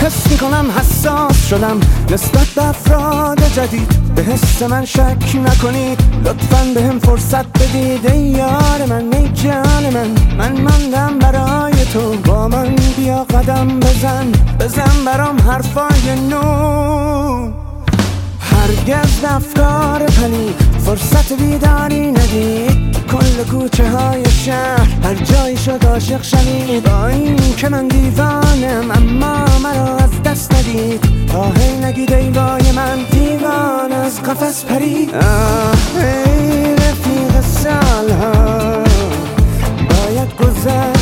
حس میکنم حساس شدم نسبت به افراد جدید. به حس من شک نکنید، لطفاً به هم فرصت بدید. ای یار من، ای جان من ماندم برای تو. با من بیا قدم بزن برام حرفای نو. هرگز افکار پلید فرصت بیداری ندید. کل کوچه های شهر هر جایی شد عاشق شوید. با این که من دیوانم اما مرا از دست ندید. تا هی نگید ای وای من دیوان از قفس پرید. ای رفیق سالها باید گذشت